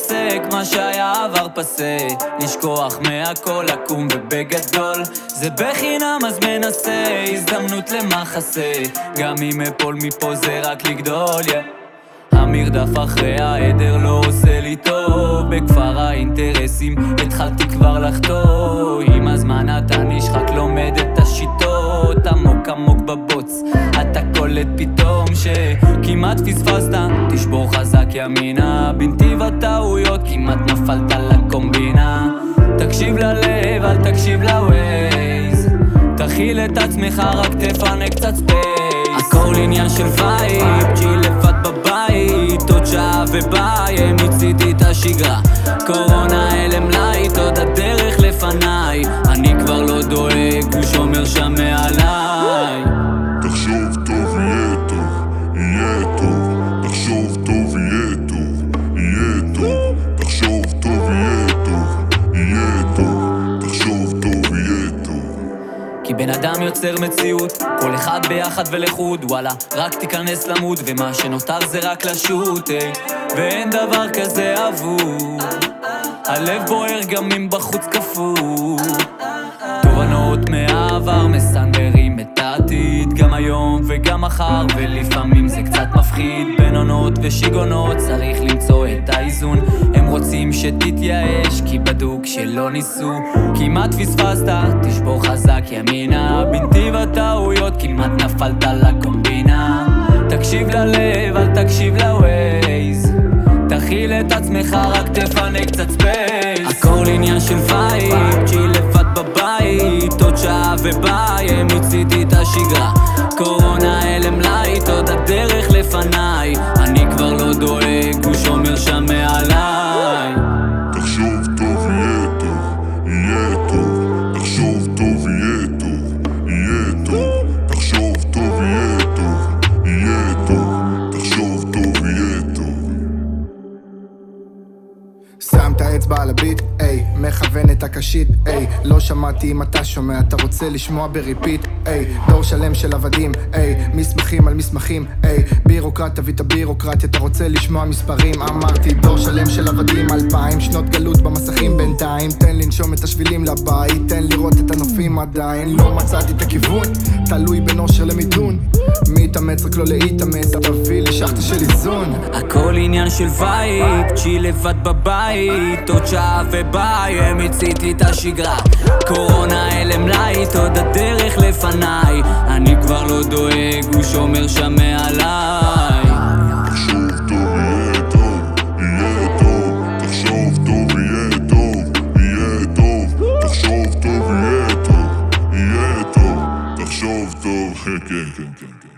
לרסק מה שהיה עבר פסה, לשכוח מהכל, לקום ובגדול זה בחינם אז מנסה, הזדמנות למחסה, גם אם אפול מפה זה רק לגדול, המרדף אחרי העדר לא עושה לי טוב, בכפר האינטרסים התחלתי כבר לחטוא, עם הזמן אתה נשחק לומד את השיטות, עמוק עמוק בבוץ אתה קולט פתאום שכמעט פספסת, תשבור חזק ימינה, בנתיב הטעויות כמעט נפלת לקומבינה, תקשיב ללב אל תקשיב לווייז, תכיל את עצמך רק תפנה קצת ספייס, הכל עניין של וייב, צ'יל לבד בבית, עוד שעה וביי, מיציתי את השגרה, קורונה הלם לייט, עוד הדרך לפניי, אני כבר לא דואג, הוא שומר שם מעליי. תחשוב טוב יהיה טוב, יהיה טוב, תחשוב טוב יהיה טוב, יהיה טוב, תחשוב טוב יהיה טוב, יהיה טוב, תחשוב טוב יהיה טוב. כי בן אדם יוצר מציאות, כל אחד ביחד ולחוד, וואלה, רק תיכנס למוד, ומה שנותר זה רק לשוט, ואין דבר כזה אבוד, הלב בוער גם אם בחוץ כפור, תובנות מהעבר מסנדרים את העתיד, גם היום וגם מחר, ולפעמים זה קצת מפחיד, בין עונות ושיגונות צריך למצוא את האיזון, הם רוצים שתתייאש כי בדוק שלא ניסו, כמעט פספסת, תשבור חזק ימינה, בנתיב הטעויות כמעט נפלת לקומבינה, תקשיב ללב אל תקשיב לווייז, תכיל את עצמך רק תפנה קצת ספייס, הכל עניין של וייב, צ'יל לבד בבית, עוד שעה וביי, מיציתי את השגרה, קורונה הלם לייט, עוד הדרך לפניי, אני כבר לא דואג, הוא שומר שם מעליי. תחשוב טוב יהיה טוב, יהיה טוב, תחשוב טוב יהיה טוב, יהיה טוב, תחשוב טוב יהיה טוב, יהיה טוב, תחשוב טוב יהיה טוב. שם את האצבע על הביט, איי, מכוון את הקשית, איי, לא שמעתי אם אתה שומע, אתה רוצה לשמוע בריפיט, איי, דור שלם של עבדים, איי, מסמכים על מסמכים, איי, בירוקרט תביא את הבירוקרטיה, אתה רוצה לשמוע מספרים, אמרתי דור שלם של עבדים, 2000 שנות גלות במסכים בינתיים, תן לנשום את השבילים לבית, תן לראות את הנופים עדיין, לא מצאתי את הכיוון, תלוי בין אושר למידון, מתאמץ רק לא להתאמץ, תביא לי שחטה של איזון, הכל עניין של וייב, צ'יל לבד בבית, עוד שעה וביי, מיציתי את השגרה, קורונה הלם לייט, עוד הדרך לפניי, אני כבר לא דואג, הוא שומר שם מעליי. תחשוב טוב יהיה טוב, יהיה טוב, תחשוב טוב יהיה טוב, יהיה טוב, תחשוב טוב יהיה טוב, יהיה טוב, תחשוב טוב, כן כן כן כן